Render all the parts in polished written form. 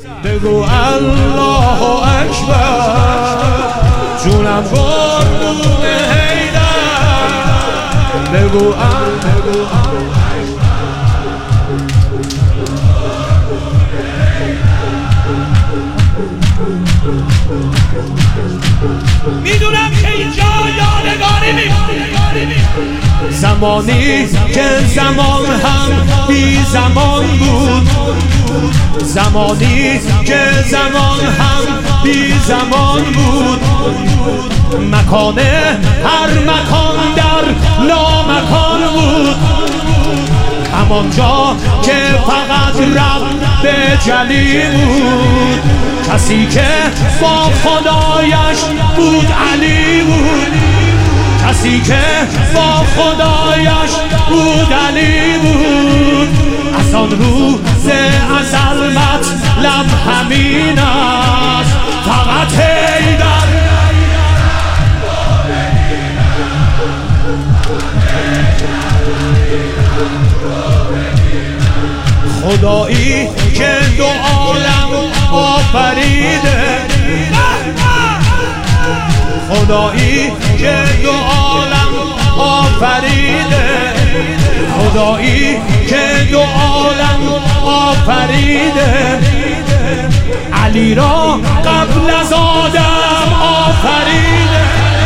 بگو الله اکبر، جونم قربون حیدر. بگو میدونم که اینجا یادگاری میمونه، زمانی که زمان هم بی زمان بود، زمانی که زمان هم بی زمان بود، مکان هر مکان در لامکان بود، همانجا که فقط رب جلی بود، کسی که با خدایش بود علی بود، کسی که با خدایش بود علی بود. از آن روز ازل مطلب همین است، فقط حیدر. خدایی که دو عالم آفریده، خدایی که دو عالم آفریده، خدایی که دو عالم آفریده، علی را قبل از آدم آفریده،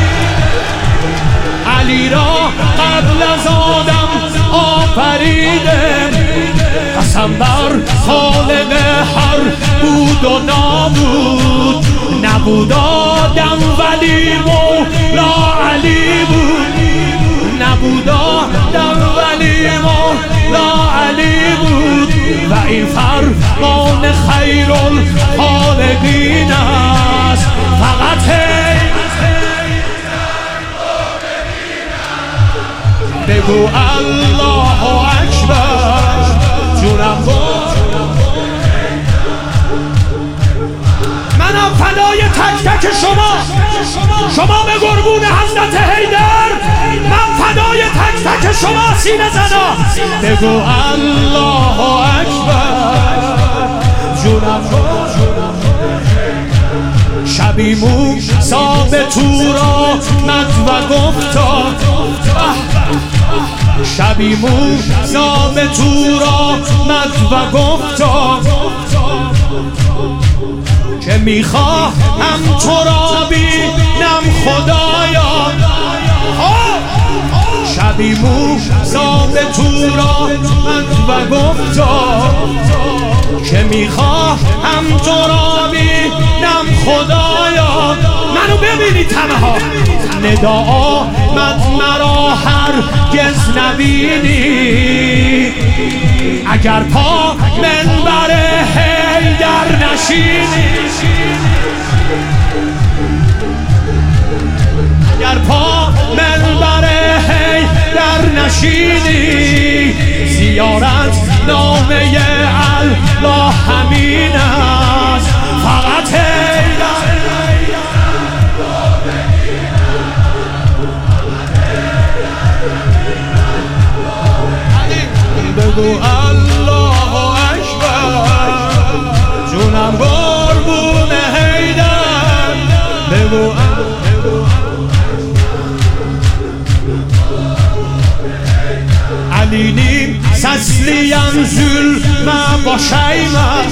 علی را قبل از آدم آفریده. قسم بر خالق هر بود و نابود، نبود آدم ولی مولا علی بود، نبود آدم ولی مولا علی بود. و این فرمان خیر الخالقین است، فقط بگو الله اکبر، جونم منم فدای تک تک شما به قربون حضرت حیدر، من فدای تک تک شما سینه زنا. بگو الله اکبر، جونم شبی موسی به طور آمد و گفتا، شبی موسی به طور آمد و گفتا که میخواهم تو را بینم خدایا. شبی موسی به طور آمد و گفتا که میخواهم تو را بینم خدایا. منو ببینی تنها، ندا آمد مرا هرگز نبینی، اگر پا منبر حیدر نشینی، اگر پا منبر حیدر نشینی، زیارت نامه الله همین است، فقط حیدر. بگو الله اکبر، جونم قربون حیدر. بگو علی نیم تسلیم ظلم با شیمت،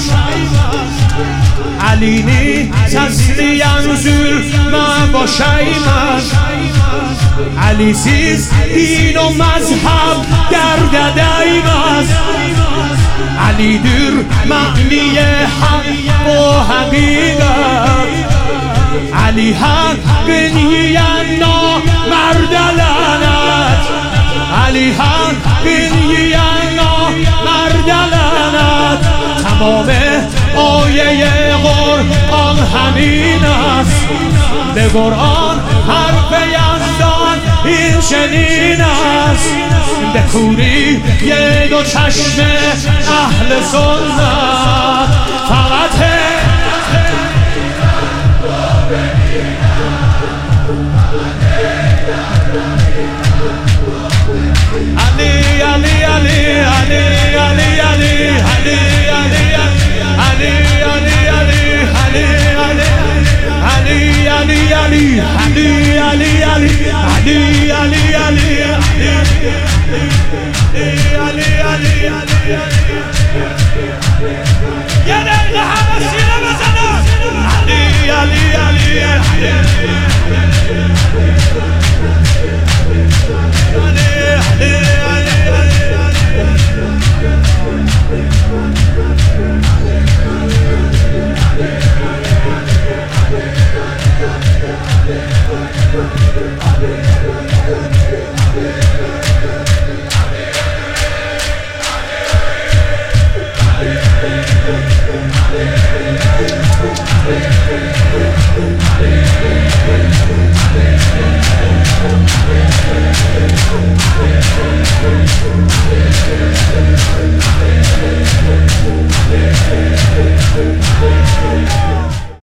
علی نیم تسلیم ظلم با شیمت، علی سیز دین و مذهب گردد ایمت، علی دور معنی حق و حقیقت، علی حق نیانا مرد لعنت، علی حق نیانا مرد لعنت. تمام آیه قرآن همین است، به قرآن حرف یزدان این چنین است، به کوری یه دو چشم اهل سنت، فقط علی علی علی علی علی علی علی علی علی علی